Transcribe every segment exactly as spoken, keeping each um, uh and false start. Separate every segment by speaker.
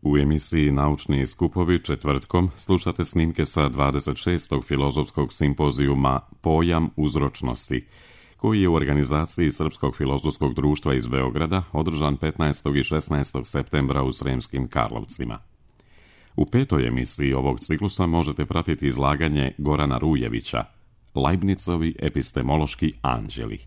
Speaker 1: U emisiji Naučni skupovi četvrtkom slušate snimke sa dvadeset šestog filozofskog simpozijuma Pojam uzročnosti, koji je u organizaciji Srpskog filozofskog društva iz Beograda održan petnaestog i šesnaestog septembra u Sremskim Karlovcima. U petoj emisiji ovog ciklusa možete pratiti izlaganje Gorana Rujevića, Leibnizovi epistemološki anđeli.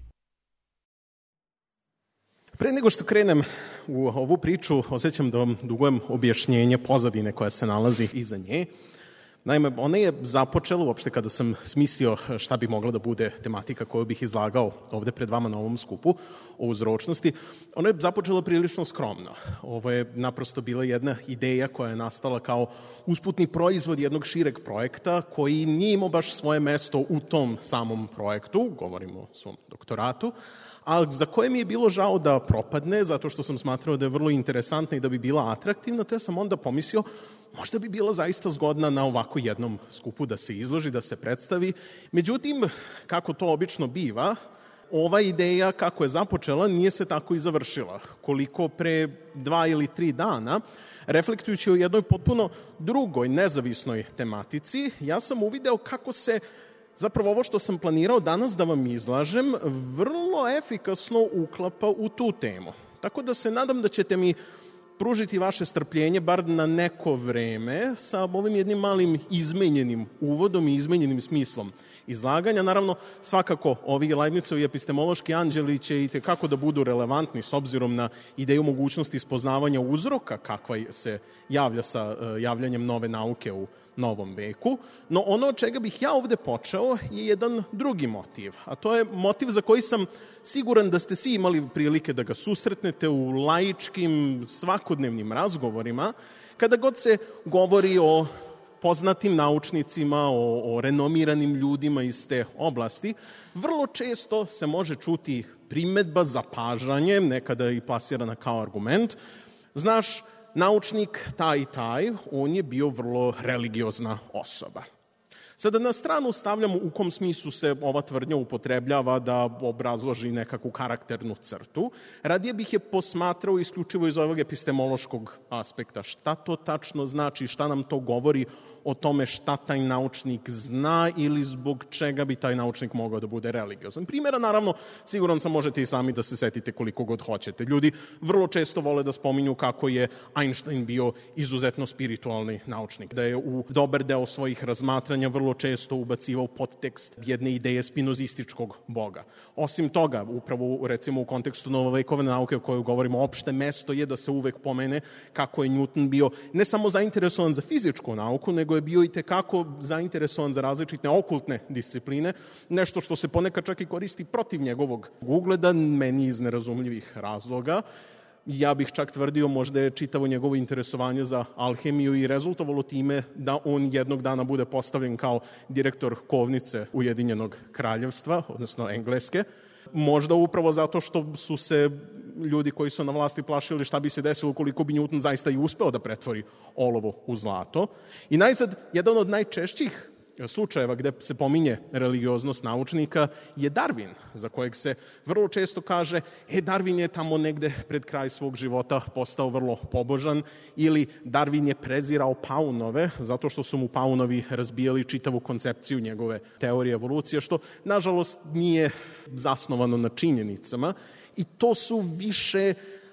Speaker 2: Pre nego što krenem u ovu priču, osjećam da vam dugujem objašnjenje pozadine koja se nalazi iza nje. Naime, ona je započela uopšte kada sam smislio šta bi mogla da bude tematika koju bih izlagao ovde pred vama na ovom skupu o uzročnosti. Ona je započela prilično skromno. Ovo je naprosto bila jedna ideja koja je nastala kao usputni proizvod jednog šireg projekta koji nije imao baš svoje mesto u tom samom projektu, govorimo o svom doktoratu, a za koje mi je bilo žao da propadne, zato što sam smatrao da je vrlo interesantna i da bi bila atraktivna, te sam onda pomislio možda bi bila zaista zgodna na ovako jednom skupu da se izloži, da se predstavi. Međutim, kako to obično biva, ova ideja kako je započela nije se tako i završila. Koliko pre dva ili tri dana, reflektujući o jednoj potpuno drugoj, nezavisnoj tematici, ja sam uvideo kako se zapravo ovo što sam planirao danas da vam izlažem vrlo efikasno uklapa u tu temu. Tako da se nadam da ćete mi pružiti vaše strpljenje bar na neko vreme sa ovim jednim malim izmenjenim uvodom i izmenjenim smislom izlaganja. Naravno, svakako ovi Leibnizovi epistemološki anđeli će i tekako da budu relevantni s obzirom na ideju mogućnosti spoznavanja uzroka kakva se javlja sa javljanjem nove nauke u novom veku. No ono od čega bih ja ovde počeo je jedan drugi motiv, a to je motiv za koji sam siguran da ste svi imali prilike da ga susretnete u laičkim svakodnevnim razgovorima, kada god se govori o poznatim naučnicima, o, o renomiranim ljudima iz te oblasti, vrlo često se može čuti primedba, zapažanje, nekada i plasirana kao argument. Znaš, naučnik taj i taj, on je bio vrlo religiozna osoba. Sada na stranu stavljamo u kom smislu se ova tvrdnja upotrebljava da obrazloži nekakvu karakternu crtu. Radije bih je posmatrao isključivo iz ovog epistemološkog aspekta. Šta to tačno znači, šta nam to govori o tome šta taj naučnik zna ili zbog čega bi taj naučnik mogao da bude religiozan. Primjera, naravno, siguran sam možete i sami da se setite koliko god hoćete. Ljudi vrlo često vole da spominju kako je Einstein bio izuzetno spiritualni naučnik, da je u dobar deo svojih razmatranja vrlo često ubacivao podtekst jedne ideje spinozističkog Boga. Osim toga, upravo recimo u kontekstu novovekovne nauke o kojoj govorimo, opšte mesto je da se uvek pomene kako je Newton bio ne samo zainteresovan za fizičku nauku, nego je bio i tekako zainteresovan za različite okultne discipline, nešto što se ponekad čak i koristi protiv njegovog ugleda, meni iz nerazumljivih razloga. Ja bih čak tvrdio možda je čitavo njegovo interesovanje za alhemiju i rezultovalo time da on jednog dana bude postavljen kao direktor kovnice Ujedinjenog kraljevstva, odnosno Engleske. Možda upravo zato što su se ljudi koji su na vlasti plašili šta bi se desilo ukoliko bi Newton zaista i uspeo da pretvori olovo u zlato. I najzad, jedan od najčešćih slučajeva gde se pominje religioznost naučnika je Darwin, za kojeg se vrlo često kaže e, Darwin je tamo negde pred kraj svog života postao vrlo pobožan, ili Darwin je prezirao paunove zato što su mu paunovi razbijali čitavu koncepciju njegove teorije evolucije, što nažalost nije zasnovano na činjenicama i to su više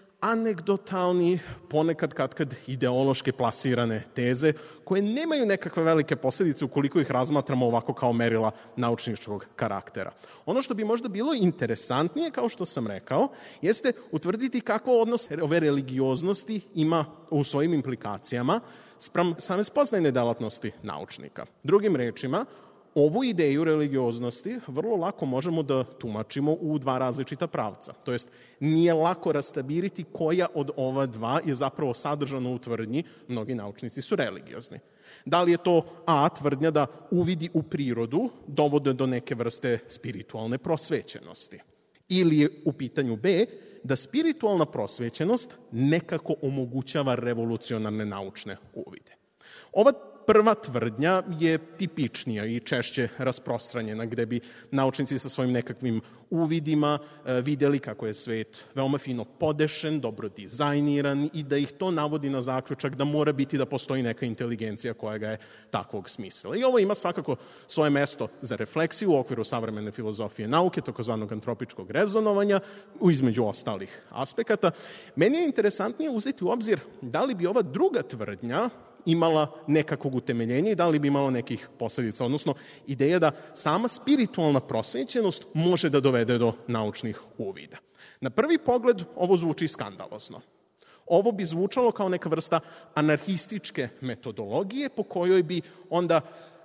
Speaker 2: anegdotalni, ponekad katkad ideološke plasirane teze koje nemaju nekakve velike posljedice ukoliko ih razmatramo ovako kao merila naučničkog karaktera. Ono što bi možda bilo interesantnije, kao što sam rekao, jeste utvrditi kako odnos ove religioznosti ima u svojim implikacijama spram same spoznajne delatnosti naučnika. Drugim rečima, ovu ideju religioznosti vrlo lako možemo da tumačimo u dva različita pravca. To jest, nije lako rastabiriti koja od ova dva je zapravo sadržana u tvrdnji mnogi naučnici su religiozni. Da li je to A, tvrdnja da uvidi u prirodu dovode do neke vrste spiritualne prosvećenosti? Ili je u pitanju B, da spiritualna prosvećenost nekako omogućava revolucionarne naučne uvide? Ova prva tvrdnja je tipičnija i češće rasprostranjena, gde bi naučnici sa svojim nekakvim uvidima videli kako je svet veoma fino podešen, dobro dizajniran i da ih to navodi na zaključak da mora biti da postoji neka inteligencija koja ga je takvog smisla. I ovo ima svakako svoje mesto za refleksiju u okviru savremene filozofije nauke, takozvanog antropičkog rezonovanja, između ostalih aspekata. Meni je interesantnije uzeti u obzir da li bi ova druga tvrdnja imala nekakvog utemeljenja i da li bi imala nekih posledica, odnosno ideja da sama spiritualna prosvećenost može da dovede do naučnih uvida. Na prvi pogled ovo zvuči skandalozno. Ovo bi zvučalo kao neka vrsta anarhističke metodologije po kojoj bi onda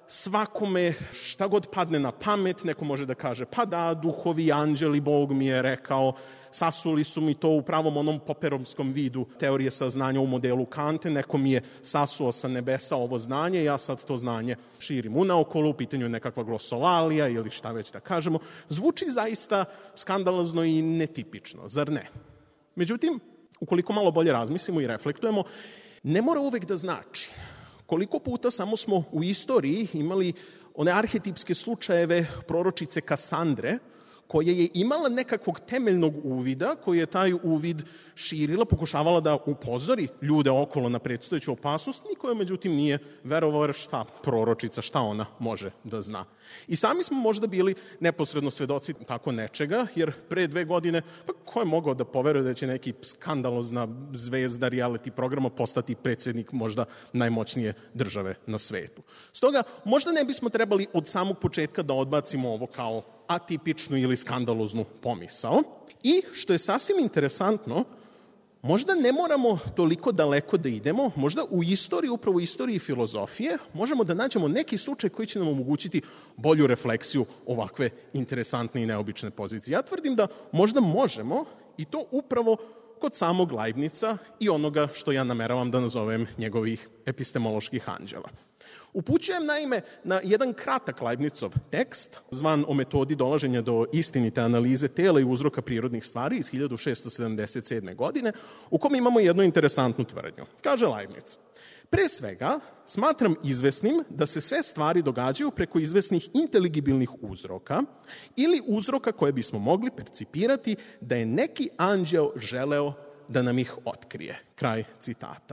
Speaker 2: svakome šta god padne na pamet, neko može da kaže pa da, duhovi, anđeli, Bog mi je rekao, sasuli su mi to u pravom onom poperomskom vidu teorije saznanja u modelu Kante, neko mi je sasuo sa nebesa ovo znanje, ja sad to znanje širim unaokolo, u pitanju je nekakva glosolalija ili šta već da kažemo. Zvuči zaista skandalozno i netipično, zar ne? Međutim, ukoliko malo bolje razmislimo i reflektujemo, ne mora uvek da znači. Koliko puta samo smo u istoriji imali one arhetipske slučajeve proročice Kasandre, koja je imala nekakvog temeljnog uvida, koji je taj uvid širila, pokušavala da upozori ljude okolo na predstojeću opasnost, niko međutim nije verovao šta proročica, šta ona može da zna. I sami smo možda bili neposredno svedoci tako nečega, jer pre dve godine, pa ko je mogao da poveruje da će neki skandalozna zvezda reality programa postati predsjednik možda najmoćnije države na svetu. Stoga, možda ne bismo trebali od samog početka da odbacimo ovo kao atipičnu ili skandaloznu pomisao. I, što je sasvim interesantno, možda ne moramo toliko daleko da idemo, možda u istoriji, upravo u istoriji filozofije, možemo da nađemo neki slučaj koji će nam omogućiti bolju refleksiju ovakve interesantne i neobične pozicije. Ja tvrdim da možda možemo i to upravo kod samog Leibnica i onoga što ja nameravam da nazovem njegovih epistemoloških anđela. Upućujem naime na jedan kratak Leibnicov tekst, zvan O metodi dolaženja do istinite analize tela i uzroka prirodnih stvari iz hiljadu šeststo sedamdeset sedme. godine, u kom imamo jednu interesantnu tvrdnju. Kaže Leibniz: pre svega, smatram izvesnim da se sve stvari događaju preko izvesnih inteligibilnih uzroka ili uzroka koje bismo mogli percipirati da je neki anđeo želeo da nam ih otkrije. Kraj citata.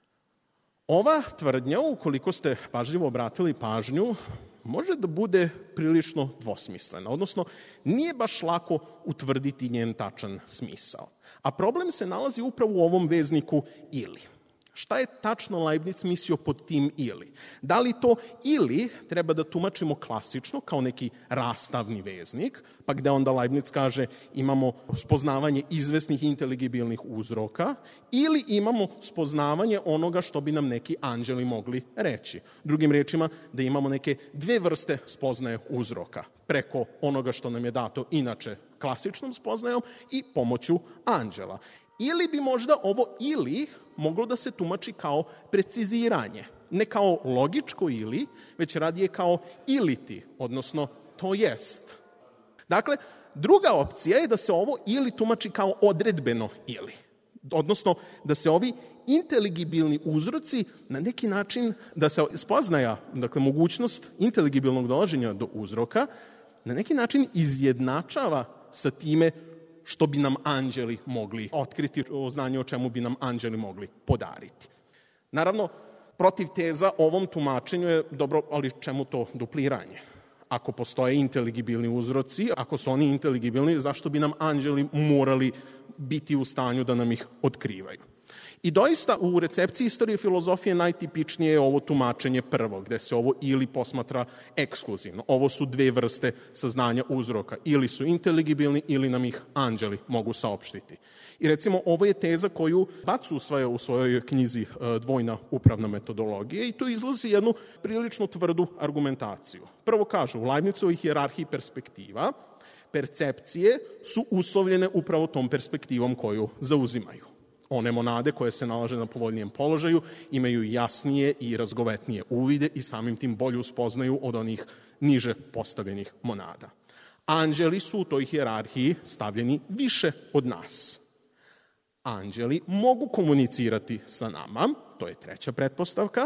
Speaker 2: Ova tvrdnja, ukoliko ste pažljivo obratili pažnju, može da bude prilično dvosmislena, odnosno nije baš lako utvrditi njen tačan smisao. A problem se nalazi upravo u ovom vezniku ili. Šta je tačno Leibniz mislio pod tim ili? Da li to ili treba da tumačimo klasično kao neki rastavni veznik, pa gde onda Leibniz kaže imamo spoznavanje izvesnih inteligibilnih uzroka, ili imamo spoznavanje onoga što bi nam neki anđeli mogli reći. Drugim rečima, da imamo neke dve vrste spoznaje uzroka, preko onoga što nam je dato inače klasičnom spoznajom i pomoću anđela. Ili bi možda ovo ili moglo da se tumači kao preciziranje. Ne kao logičko ili, već radije kao iliti, odnosno to jest. Dakle, druga opcija je da se ovo ili tumači kao odredbeno ili. Odnosno, da se ovi inteligibilni uzroci na neki način, da se spoznaja, dakle, mogućnost inteligibilnog dolaženja do uzroka, na neki način izjednačava sa time što bi nam anđeli mogli otkriti, o znanje o čemu bi nam anđeli mogli podariti. Naravno, protiv teza ovom tumačenju je dobro, ali čemu to dupliranje? Ako postoje inteligibilni uzroci, ako su oni inteligibilni, zašto bi nam anđeli morali biti u stanju da nam ih otkrivaju? I doista u recepciji istorije filozofije najtipičnije je ovo tumačenje prvo, gde se ovo ili posmatra ekskluzivno. Ovo su dve vrste saznanja uzroka. Ili su inteligibilni ili nam ih anđeli mogu saopštiti. I recimo ovo je teza koju Bac usvaja u svojoj knjizi Dvojna upravna metodologija i to izlazi jednu prilično tvrdu argumentaciju. Prvo kaže, u Leibnizovoj hijerarhiji perspektiva percepcije su uslovljene upravo tom perspektivom koju zauzimaju. One monade koje se nalaže na povoljnijem položaju imaju jasnije i razgovetnije uvide i samim tim bolju spoznaju od onih niže postavljenih monada. Anđeli su u toj hijerarhiji stavljeni više od nas. Anđeli mogu komunicirati sa nama, to je treća pretpostavka,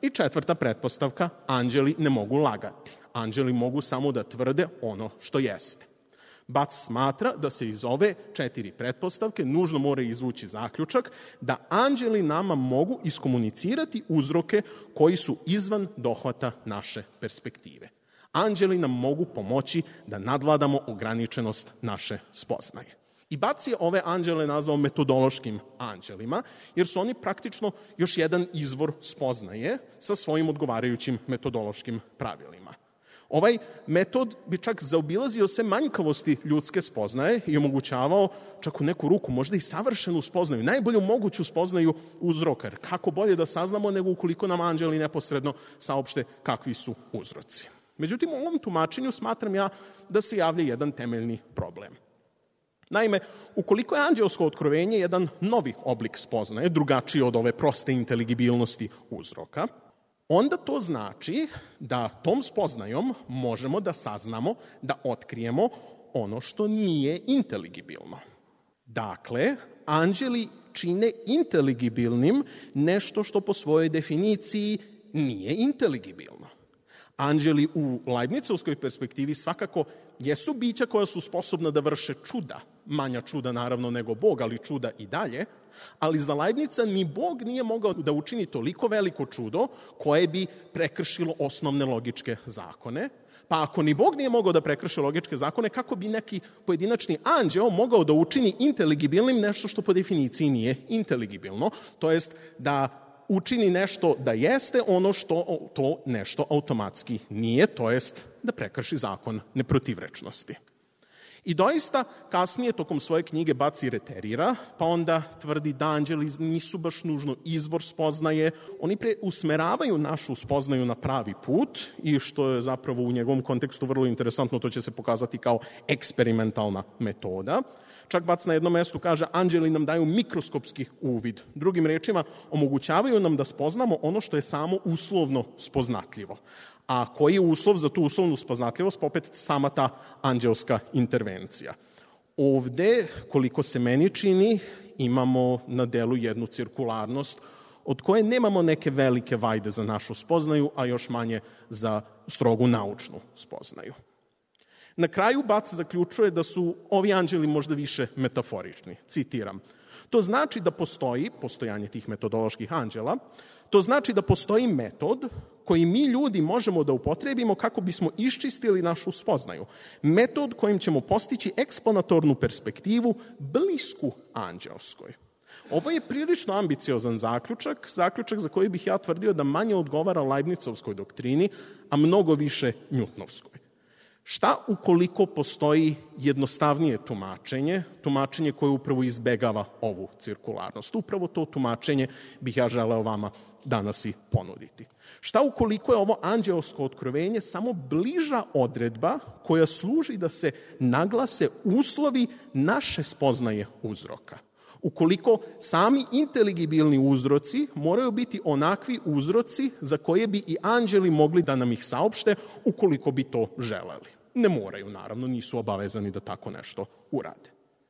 Speaker 2: I četvrta pretpostavka, anđeli ne mogu lagati. Anđeli mogu samo da tvrde ono što jeste. Bac smatra da se iz ove četiri pretpostavke nužno mora izvući zaključak da anđeli nama mogu iskomunicirati uzroke koji su izvan dohvata naše perspektive. Anđeli nam mogu pomoći da nadvladamo ograničenost naše spoznaje. I Bac je ove anđele nazvao metodološkim anđelima, jer su oni praktično još jedan izvor spoznaje sa svojim odgovarajućim metodološkim pravilima. Ovaj metod bi čak zaobilazio sve manjkavosti ljudske spoznaje i omogućavao čak u neku ruku možda i savršenu spoznaju, najbolju moguću spoznaju uzroka. Jer kako bolje da saznamo nego ukoliko nam anđeli neposredno saopšte kakvi su uzroci. Međutim, u ovom tumačenju smatram ja da se javlja jedan temeljni problem. Naime, ukoliko je anđelsko otkrovenje jedan novi oblik spoznaje, drugačiji od ove proste inteligibilnosti uzroka, onda to znači da tom spoznajom možemo da saznamo, da otkrijemo ono što nije inteligibilno. Dakle, anđeli čine inteligibilnim nešto što po svojoj definiciji nije inteligibilno. Anđeli u Leibnicovskoj perspektivi svakako jesu bića koja su sposobna da vrše čuda, manja čuda naravno nego Bog, ali čuda i dalje, ali za Leibnica ni Bog nije mogao da učini toliko veliko čudo koje bi prekršilo osnovne logičke zakone, pa ako ni Bog nije mogao da prekrši logičke zakone, kako bi neki pojedinačni anđeo mogao da učini inteligibilnim nešto što po definiciji nije inteligibilno, to jest da učini nešto da jeste ono što to nešto automatski nije, to jest da prekrši zakon neprotivrečnosti. I doista, kasnije, tokom svoje knjige, Bac i reterira, pa onda tvrdi da anđeli nisu baš nužno izvor spoznaje, oni preusmeravaju našu spoznaju na pravi put i što je zapravo u njegovom kontekstu vrlo interesantno, to će se pokazati kao eksperimentalna metoda. Čak Bac na jednom mestu kaže, anđeli nam daju mikroskopski uvid. Drugim rečima, omogućavaju nam da spoznamo ono što je samo uslovno spoznatljivo. A koji je uslov za tu uslovnu spoznatljivost? Popet sama ta anđelska intervencija. Ovde, koliko se meni čini, imamo na delu jednu cirkularnost od koje nemamo neke velike vajde za našu spoznaju, a još manje za strogu naučnu spoznaju. Na kraju Bac zaključuje da su ovi anđeli možda više metaforični. Citiram. To znači da postoji, postojanje tih metodoloških anđela, to znači da postoji metod koji mi ljudi možemo da upotrebimo kako bismo iščistili našu spoznaju. Metod kojim ćemo postići eksponatornu perspektivu blisku anđelskoj. Ovo je prilično ambiciozan zaključak, zaključak za koji bih ja tvrdio da manje odgovara Leibnicovskoj doktrini, a mnogo više Newtonovskoj. Šta ukoliko postoji jednostavnije tumačenje, tumačenje koje upravo izbegava ovu cirkularnost? Upravo to tumačenje bih ja želeo vama danas i ponuditi. Šta ukoliko je ovo anđelsko otkrovenje samo bliža odredba koja služi da se naglase uslovi naše spoznaje uzroka? Ukoliko sami inteligibilni uzroci moraju biti onakvi uzroci za koje bi i anđeli mogli da nam ih saopšte ukoliko bi to želeli. Ne moraju, naravno, nisu obavezani da tako nešto urade.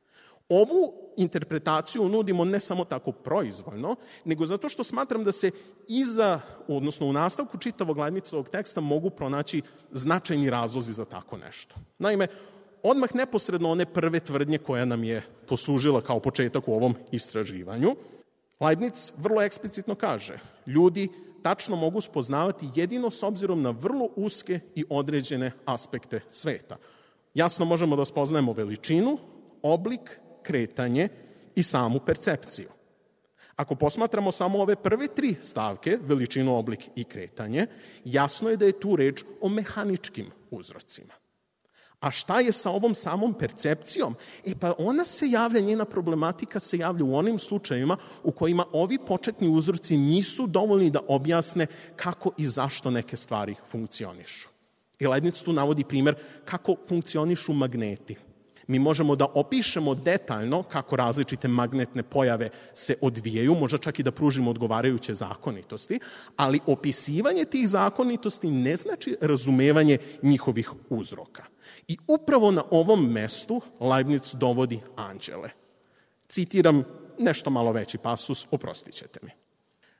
Speaker 2: Ovu interpretaciju nudimo ne samo tako proizvoljno, nego zato što smatram da se iza, odnosno u nastavku čitavog Leibnicovog teksta mogu pronaći značajni razlozi za tako nešto. Naime, odmah neposredno one prve tvrdnje koja nam je poslužila kao početak u ovom istraživanju, Leibniz vrlo eksplicitno kaže, ljudi tačno mogu spoznavati jedino s obzirom na vrlo uske i određene aspekte sveta. Jasno možemo da spoznajemo veličinu, oblik, kretanje i samu percepciju. Ako posmatramo samo ove prve tri stavke, veličinu, oblik i kretanje, jasno je da je tu reč o mehaničkim uzrocima. A šta je sa ovom samom percepcijom? E pa ona se javlja, njena problematika se javlja u onim slučajevima u kojima ovi početni uzroci nisu dovoljni da objasne kako i zašto neke stvari funkcionišu. I Leibniz tu navodi primer kako funkcionišu magneti. Mi možemo da opišemo detaljno kako različite magnetne pojave se odvijaju, možda čak i da pružimo odgovarajuće zakonitosti, ali opisivanje tih zakonitosti ne znači razumevanje njihovih uzroka. I upravo na ovom mestu Leibniz dovodi anđele. Citiram nešto malo veći pasus, oprostit ćete mi.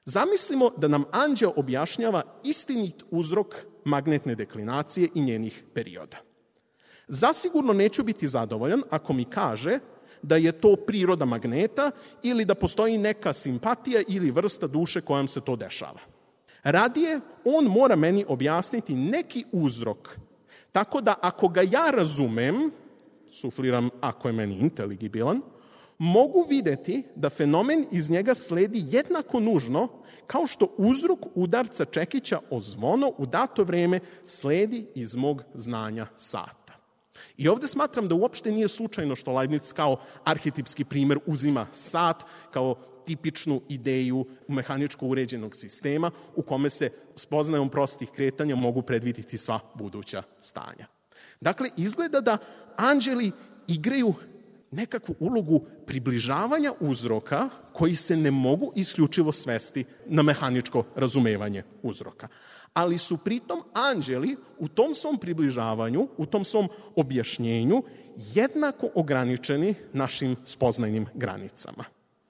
Speaker 2: Zamislimo da nam anđeo objašnjava istinit uzrok magnetne deklinacije i njenih perioda. Zasigurno neću biti zadovoljan ako mi kaže da je to priroda magneta ili da postoji neka simpatija ili vrsta duše kojom se to dešava. Radije, on mora meni objasniti neki uzrok, tako da ako ga ja razumem, sufliram ako je meni inteligibilan, mogu videti da fenomen iz njega sledi jednako nužno kao što uzrok udarca čekića o zvono u dato vreme sledi iz mog znanja sata. I ovde smatram da uopšte nije slučajno što Leibniz kao arhetipski primer uzima sat kao tipičnu ideju mehaničko uređenog sistema u kome se spoznajom prostih kretanja mogu predviditi sva buduća stanja. Dakle, izgleda da anđeli igraju nekakvu ulogu približavanja uzroka koji se ne mogu isključivo svesti na mehaničko razumevanje uzroka. Ali su pritom anđeli u tom svom približavanju, u tom svom objašnjenju jednako ograničeni našim spoznajnim granicama.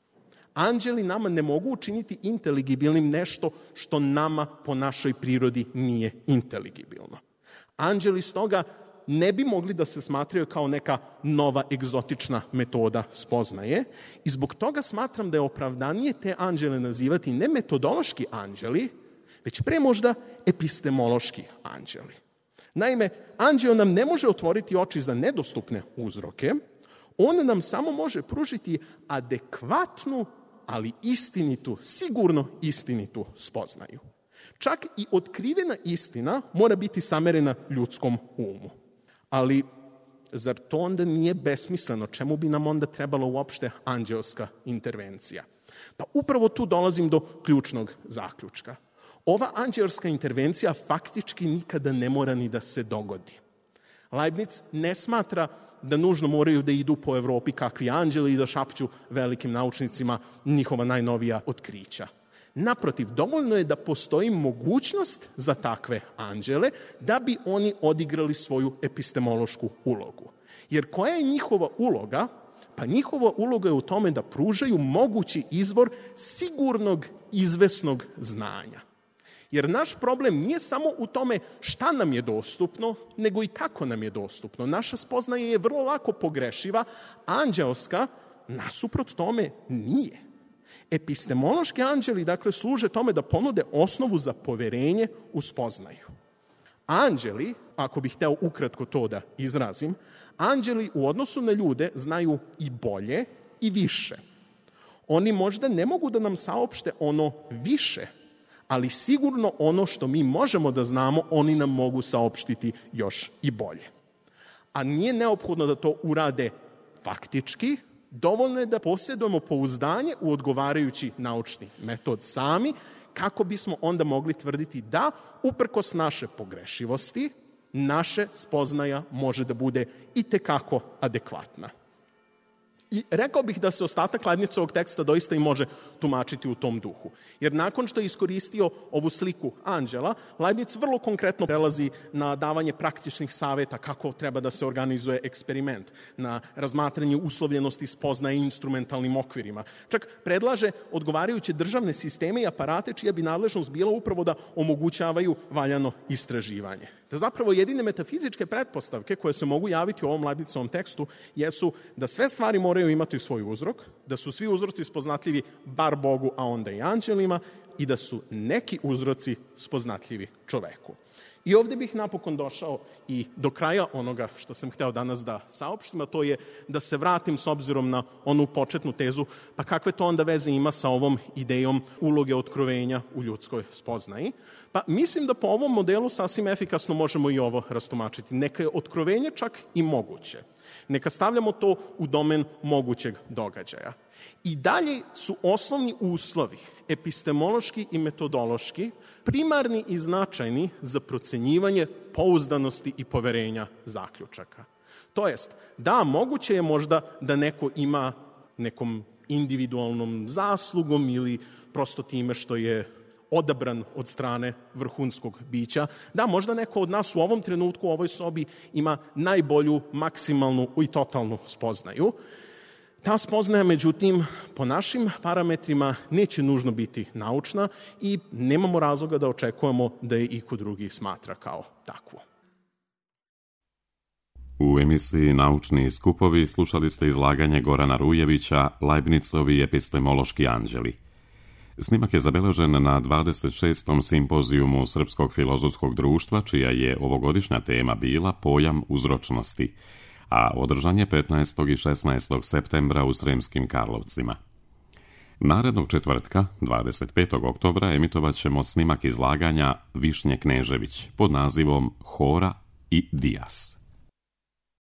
Speaker 2: Anđeli nama ne mogu učiniti inteligibilnim nešto što nama po našoj prirodi nije inteligibilno. Anđeli stoga ne bi mogli da se smatraju kao neka nova egzotična metoda spoznaje i zbog toga smatram da je opravdanije te anđele nazivati ne metodološki anđeli, već pre možda epistemološki anđeli. Naime, anđeo nam ne može otvoriti oči za nedostupne uzroke, on nam samo može pružiti adekvatnu, ali istinitu, sigurno istinitu spoznaju. Čak i otkrivena istina mora biti samerena ljudskom umu. Ali zar to onda nije besmisleno? Čemu bi nam onda trebala uopšte anđeoska intervencija? Pa upravo tu dolazim do ključnog zaključka. Ova anđeoska intervencija faktički nikada ne mora ni da se dogodi. Leibniz ne smatra da nužno moraju da idu po Evropi kakvi anđeli i da šapću velikim naučnicima njihova najnovija otkrića. Naprotiv, dovoljno je da postoji mogućnost za takve anđele da bi oni odigrali svoju epistemološku ulogu. Jer koja je njihova uloga? Pa njihova uloga je u tome da pružaju mogući izvor sigurnog, izvesnog znanja. Jer naš problem nije samo u tome šta nam je dostupno, nego i kako nam je dostupno. Naša spoznaja je vrlo lako pogrešiva, anđeoska nasuprot tome nije. Epistemološki anđeli, dakle, služe tome da ponude osnovu za poverenje u spoznaju. Anđeli, ako bih hteo ukratko to da izrazim, anđeli u odnosu na ljude znaju i bolje i više. Oni možda ne mogu da nam saopšte ono više, ali sigurno ono što mi možemo da znamo, oni nam mogu saopštiti još i bolje. A nije neophodno da to urade faktički, dovoljno je da posjedujemo pouzdanje u odgovarajući naučni metod sami, kako bismo onda mogli tvrditi da, uprkos naše pogrešivosti, naše spoznaja može da bude i tekako adekvatna. I rekao bih da se ostatak Leibnizovog teksta doista i može tumačiti u tom duhu. Jer nakon što je iskoristio ovu sliku anđela, Leibniz vrlo konkretno prelazi na davanje praktičnih saveta kako treba da se organizuje eksperiment, na razmatranje uslovljenosti spoznaje instrumentalnim okvirima. Čak predlaže odgovarajuće državne sisteme i aparate čija bi nadležnost bila upravo da omogućavaju valjano istraživanje. Da zapravo jedine metafizičke pretpostavke koje se mogu javiti u ovom Leibnizovom tekstu jesu da sve stvari moraju imati svoj uzrok, da su svi uzroci spoznatljivi bar Bogu, a onda i anđelima, i da su neki uzroci spoznatljivi čoveku. I ovde bih napokon došao i do kraja onoga što sam hteo danas da saopštim, a to je da se vratim s obzirom na onu početnu tezu, pa kakve to onda veze ima sa ovom idejom uloge otkrovenja u ljudskoj spoznaji. Pa mislim da po ovom modelu sasvim efikasno možemo i ovo rastumačiti. Neka je otkrovenje čak i moguće. Neka stavljamo to u domen mogućeg događaja. I dalje su osnovni uslovi, epistemološki i metodološki, primarni i značajni za procenjivanje pouzdanosti i poverenja zaključaka. To jest, da, moguće je možda da neko ima nekom individualnom zaslugom ili prosto time što je odabran od strane vrhunskog bića, da možda neko od nas u ovom trenutku u ovoj sobi ima najbolju, maksimalnu i totalnu spoznaju. Ta spoznaja, međutim, po našim parametrima neće nužno biti naučna i nemamo razloga da očekujemo da je iko drugi smatra kao takvu.
Speaker 1: U emisiji Naučni skupovi slušali ste izlaganje Gorana Rujevića Leibnizovi epistemološki anđeli. Snimak je zabeležen na dvadeset šestom simpozijumu Srpskog filozofskog društva, čija je ovogodišnja tema bila pojam uzročnosti, a održan je petnaestog i šesnaestog septembra u Sremskim Karlovcima. Narednog četvrtka, dvadeset petog oktobra, emitovat ćemo snimak izlaganja Višnje Knežević pod nazivom Hora i Dijas.